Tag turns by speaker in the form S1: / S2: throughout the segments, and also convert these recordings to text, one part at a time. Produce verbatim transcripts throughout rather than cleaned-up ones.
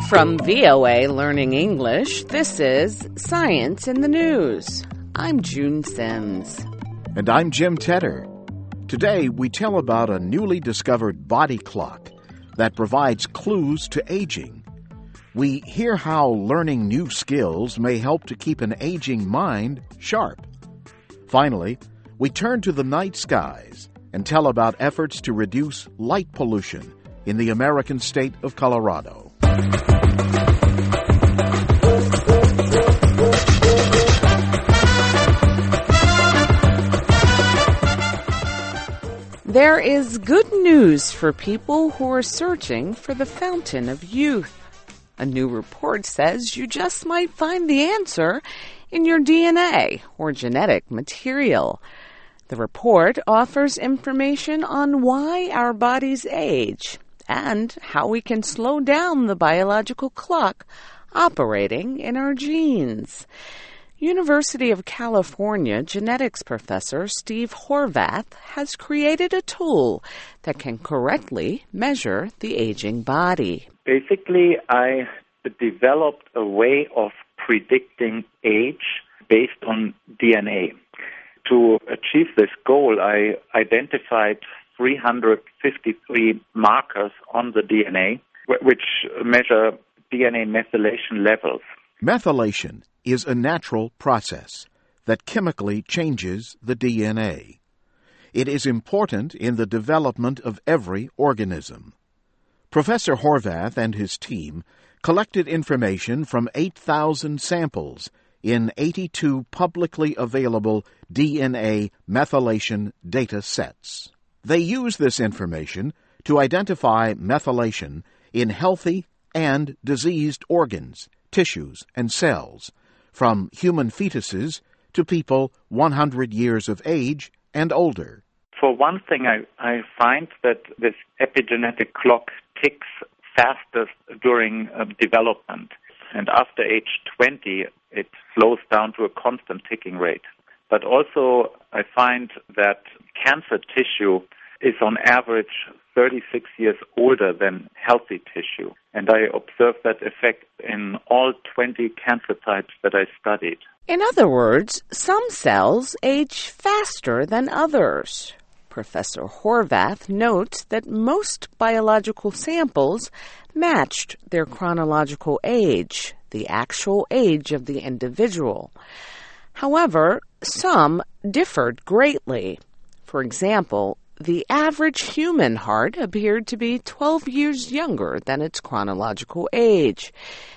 S1: From V O A Learning English, this is Science in the News. I'm June Sims.
S2: And I'm Jim Tedder. Today, we tell about a newly discovered body clock that provides clues to aging. We hear how learning new skills may help to keep an aging mind sharp. Finally, we turn to the night skies and tell about efforts to reduce light pollution in the American state of Colorado.
S1: There is good news for people who are searching for the fountain of youth. A new report says you just might find the answer in your D N A or genetic material. The report offers information on why our bodies age and how we can slow down the biological clock operating in our genes. University of California genetics professor Steve Horvath has created a tool that can correctly measure the aging body.
S3: Basically, I developed a way of predicting age based on D N A. To achieve this goal, I identified three hundred fifty-three markers on the D N A, which measure D N A methylation levels.
S2: Methylation is a natural process that chemically changes the D N A. It is important in the development of every organism. Professor Horvath and his team collected information from eight thousand samples in eighty-two publicly available D N A methylation data sets. They use this information to identify methylation in healthy and diseased organs, tissues, and cells, from human fetuses to people one hundred years of age and older.
S3: For one thing, I, I find that this epigenetic clock ticks fastest during uh, development. And after age twenty, it slows down to a constant ticking rate. But also, I find that cancer tissue is on average thirty-six years older than healthy tissue. And I observed that effect in all twenty cancer types that I studied.
S1: In other words, some cells age faster than others. Professor Horvath notes that most biological samples matched their chronological age, the actual age of the individual. However, some differed greatly. For example, the average human heart appeared to be twelve years younger than its chronological age,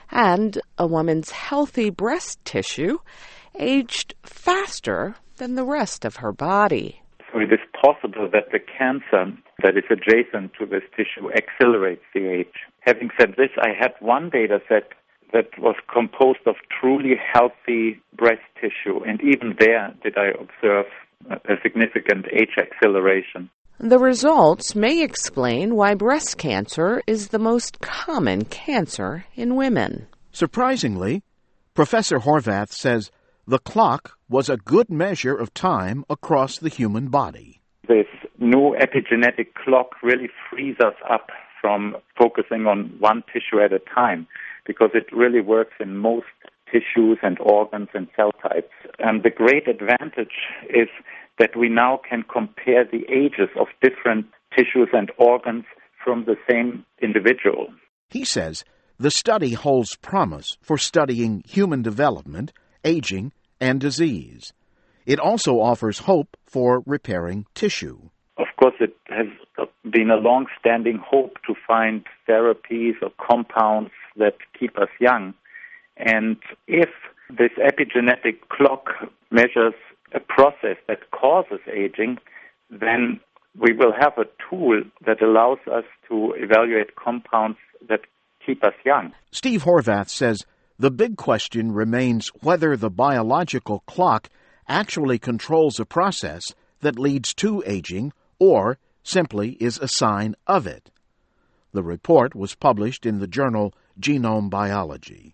S1: and a woman's healthy breast tissue aged faster than the rest of her body.
S3: So it is possible that the cancer that is adjacent to this tissue accelerates the age. Having said this, I had one data set that was composed of truly healthy breast tissue, and even there did I observe a significant age acceleration.
S1: The results may explain why breast cancer is the most common cancer in women.
S2: Surprisingly, Professor Horvath says the clock was a good measure of time across the human body.
S3: This new epigenetic clock really frees us up from focusing on one tissue at a time, because it really works in most tissues and organs and cell types. And the great advantage is that we now can compare the ages of different tissues and organs from the same individual.
S2: He says the study holds promise for studying human development, aging, and disease. It also offers hope for repairing tissue.
S3: Of course, it has been a long-standing hope to find therapies or compounds that keep us young. And if this epigenetic clock measures a process that causes aging, then we will have a tool that allows us to evaluate compounds that keep us young.
S2: Steve Horvath says the big question remains whether the biological clock actually controls a process that leads to aging or simply is a sign of it. The report was published in the journal Genome Biology.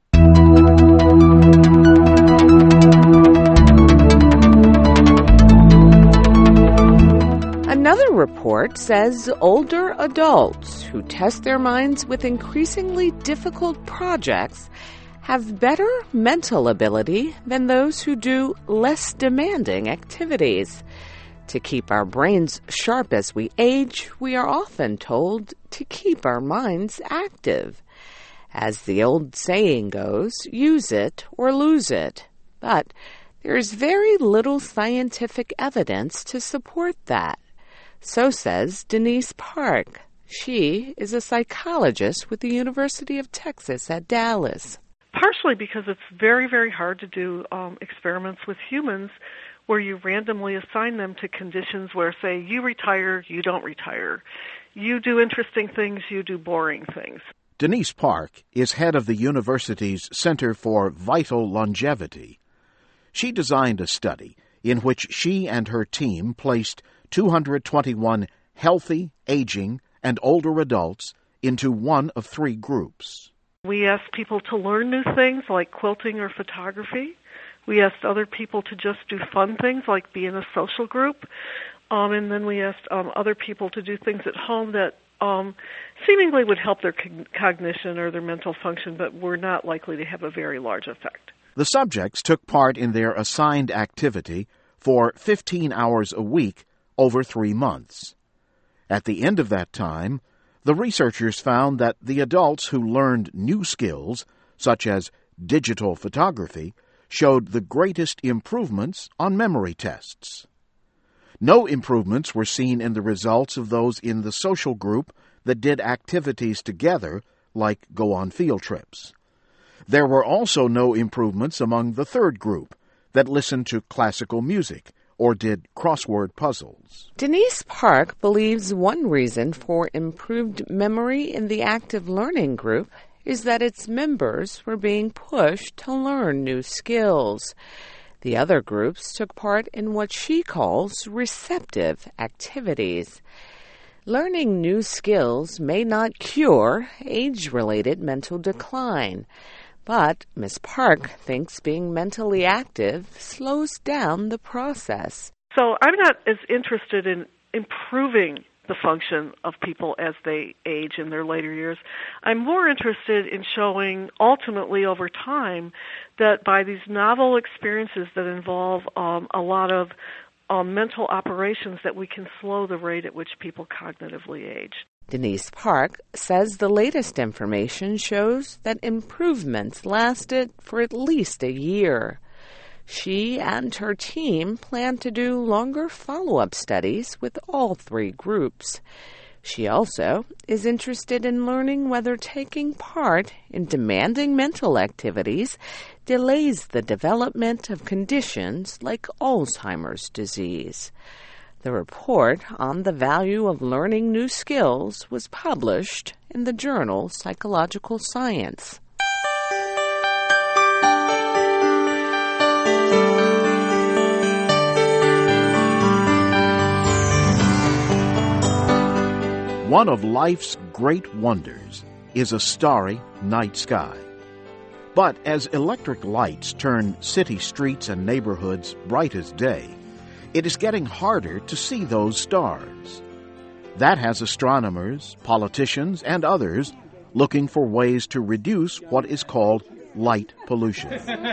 S1: A Another report says older adults who test their minds with increasingly difficult projects have better mental ability than those who do less demanding activities. To keep our brains sharp as we age, we are often told to keep our minds active. As the old saying goes, use it or lose it. But there is very little scientific evidence to support that. So says Denise Park. She is a psychologist with the University of Texas at Dallas.
S4: Partially because it's very, very hard to do um, experiments with humans where you randomly assign them to conditions where, say, you retire, you don't retire. You do interesting things, you do boring things.
S2: Denise Park is head of the university's Center for Vital Longevity. She designed a study in which she and her team placed two hundred twenty-one healthy, aging, and older adults into one of three groups.
S4: We asked people to learn new things like quilting or photography. We asked other people to just do fun things like be in a social group. Um, and then we asked um, other people to do things at home that um, seemingly would help their cog- cognition or their mental function, but were not likely to have a very large effect.
S2: The subjects took part in their assigned activity for fifteen hours a week over three months. At the end of that time, the researchers found that the adults who learned new skills, such as digital photography, showed the greatest improvements on memory tests. No improvements were seen in the results of those in the social group that did activities together, like go on field trips. There were also no improvements among the third group that listened to classical music or did crossword puzzles.
S1: Denise Park believes one reason for improved memory in the active learning group is that its members were being pushed to learn new skills. The other groups took part in what she calls receptive activities. Learning new skills may not cure age-related mental decline, but Miz Park thinks being mentally active slows down the process.
S4: So I'm not as interested in improving the function of people as they age in their later years. I'm more interested in showing ultimately over time that by these novel experiences that involve um, a lot of um, mental operations that we can slow the rate at which people cognitively age.
S1: Denise Park says the latest information shows that improvements lasted for at least a year. She and her team plan to do longer follow-up studies with all three groups. She also is interested in learning whether taking part in demanding mental activities delays the development of conditions like Alzheimer's disease. The report on the value of learning new skills was published in the journal Psychological Science.
S2: One of life's great wonders is a starry night sky. But as electric lights turn city streets and neighborhoods bright as day, it is getting harder to see those stars. That has astronomers, politicians, and others looking for ways to reduce what is called light pollution.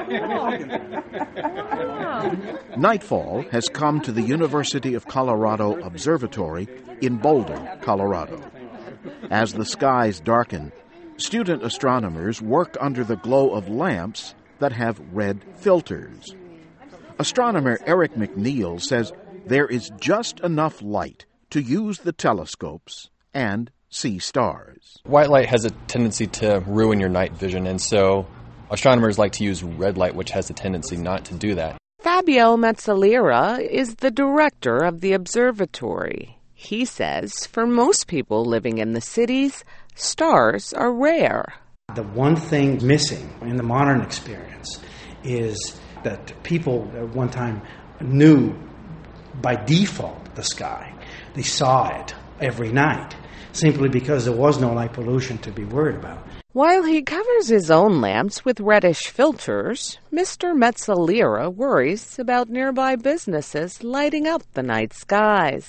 S2: Nightfall has come to the University of Colorado Observatory in Boulder, Colorado. As the skies darken, student astronomers work under the glow of lamps that have red filters. Astronomer Eric McNeil says there is just enough light to use the telescopes and see stars.
S5: White light has a tendency to ruin your night vision, and so astronomers like to use red light, which has a tendency not to do that.
S1: Fabio Mezzalera is the director of the observatory. He says for most people living in the cities, stars are rare.
S6: The one thing missing in the modern experience is that people at one time knew by default the sky. They saw it every night, simply because there was no light pollution to be worried about.
S1: While he covers his own lamps with reddish filters, Mister Mezzalera worries about nearby businesses lighting up the night skies.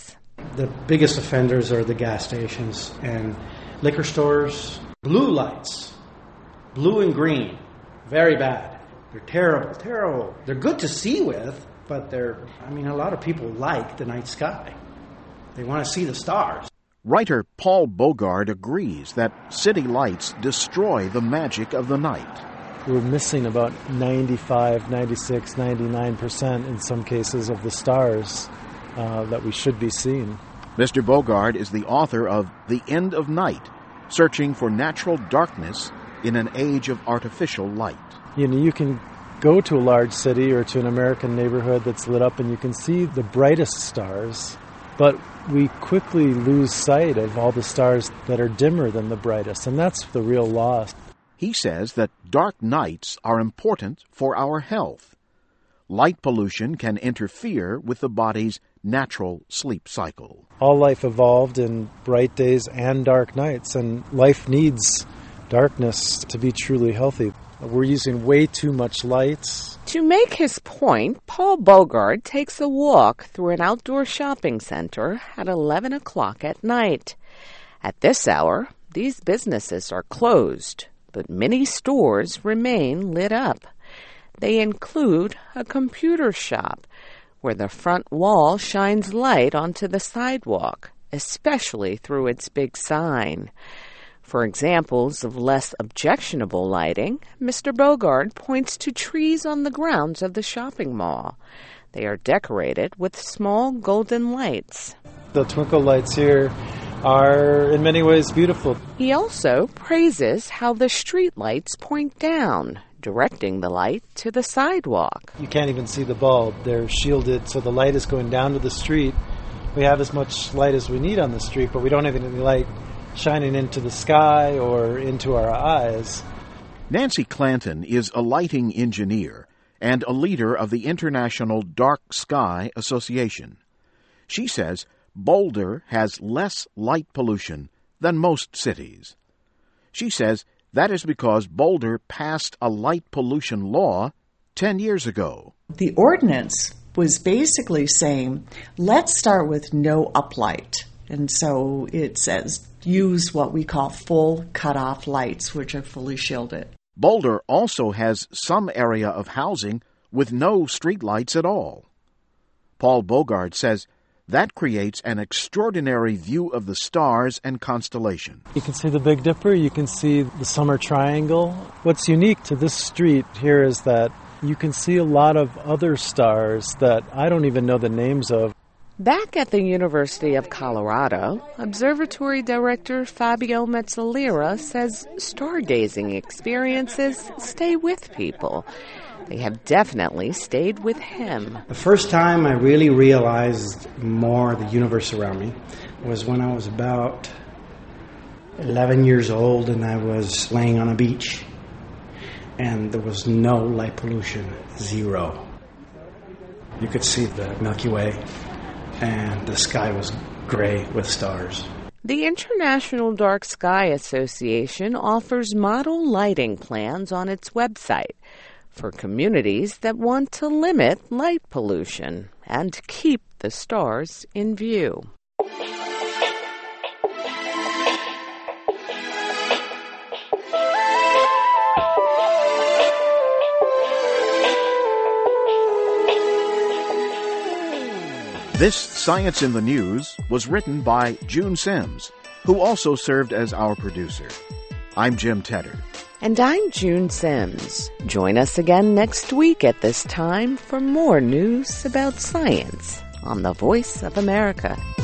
S6: The biggest offenders are the gas stations and liquor stores. Blue lights, blue and green, very bad. They're terrible, terrible. They're good to see with, but they're, I mean, a lot of people like the night sky. They want to see the stars.
S2: Writer Paul Bogard agrees that city lights destroy the magic of the night.
S7: We're missing about ninety-five, ninety-six, ninety-nine percent in some cases of the stars uh, that we should be seeing.
S2: Mister Bogard is the author of The End of Night, Searching for Natural Darkness in an Age of Artificial Light.
S7: You know, you can go to a large city or to an American neighborhood that's lit up and you can see the brightest stars, but we quickly lose sight of all the stars that are dimmer than the brightest, and that's the real loss.
S2: He says that dark nights are important for our health. Light pollution can interfere with the body's natural sleep cycle.
S7: All life evolved in bright days and dark nights, and life needs darkness to be truly healthy. We're using way too much light.
S1: To make his point, Paul Bogard takes a walk through an outdoor shopping center at eleven o'clock at night. At this hour, these businesses are closed, but many stores remain lit up. They include a computer shop, where the front wall shines light onto the sidewalk, especially through its big sign. For examples of less objectionable lighting, Mister Bogard points to trees on the grounds of the shopping mall. They are decorated with small golden lights.
S7: The twinkle lights here are in many ways beautiful.
S1: He also praises how the street lights point down, directing the light to the sidewalk.
S7: You can't even see the bulb. They're shielded, so the light is going down to the street. We have as much light as we need on the street, but we don't have any light shining into the sky or into our eyes.
S2: Nancy Clanton is a lighting engineer and a leader of the International Dark Sky Association. She says Boulder has less light pollution than most cities. She says that is because Boulder passed a light pollution law ten years ago.
S8: The ordinance was basically saying, let's start with no uplight. And so it says, use what we call full cutoff lights, which are fully shielded.
S2: Boulder also has some area of housing with no street lights at all. Paul Bogard says that creates an extraordinary view of the stars and constellation.
S7: You can see the Big Dipper, you can see the Summer Triangle. What's unique to this street here is that you can see a lot of other stars that I don't even know the names of.
S1: Back at the University of Colorado, Observatory Director Fabio Mezzalera says stargazing experiences stay with people. They have definitely stayed with him.
S6: The first time I really realized more the universe around me was when I was about eleven years old and I was laying on a beach and there was no light pollution, zero. You could see the Milky Way and the sky was gray with stars.
S1: The International Dark Sky Association offers model lighting plans on its website for communities that want to limit light pollution and keep the stars in view.
S2: This Science in the News was written by June Sims, who also served as our producer. I'm Jim Tedder.
S1: And I'm June Sims. Join us again next week at this time for more news about science on the Voice of America.